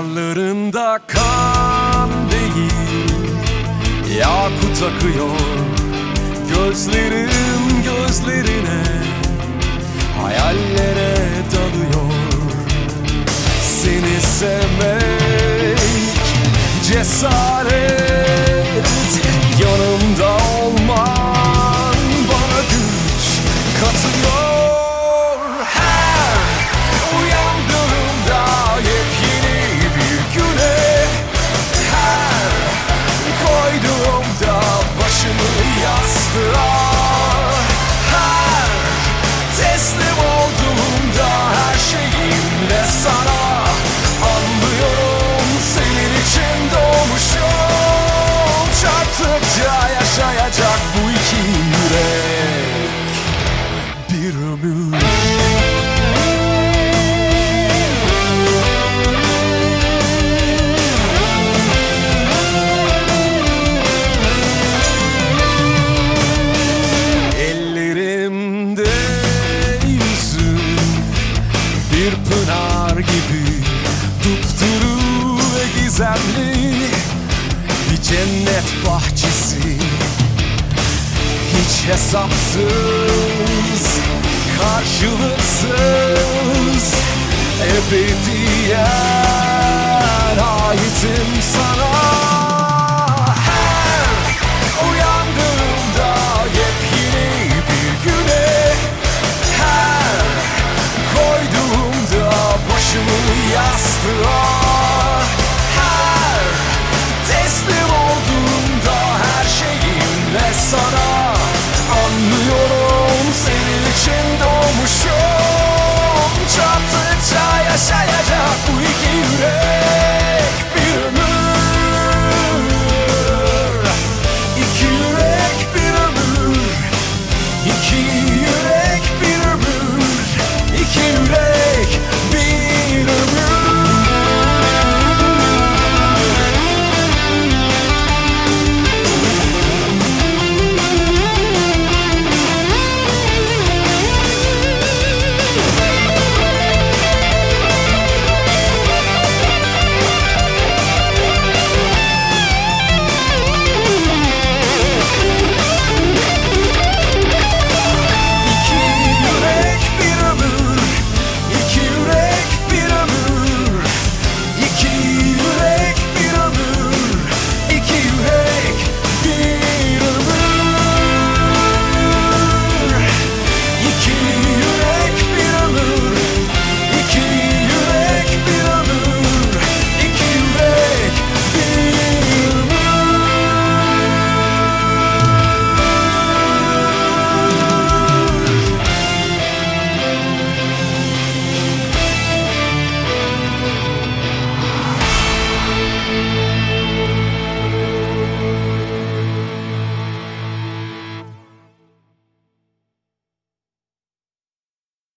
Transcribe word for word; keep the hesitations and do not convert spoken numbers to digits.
Damarlarında kan değil, yakut akıyor. Gözlerim gözlerine, hayallere dalıyor. Seni sevmek cesaret, yanımda olman bana güç katıyor. Her uyandığımda yepyeni bir güne, her koyduğumda başımı yastığa, her teslim olduğumda her şeyimle sana anlıyorum, senin için doğmuşum. Çarptıkça yaşayacak bu iki yürek bir ömür. Ellerimde yüzün bir pınar gibi, dupduru ve gizemli bir cennet bahçesi. Hiç hesapsız, karşılıksız, ebediyen aitim sana.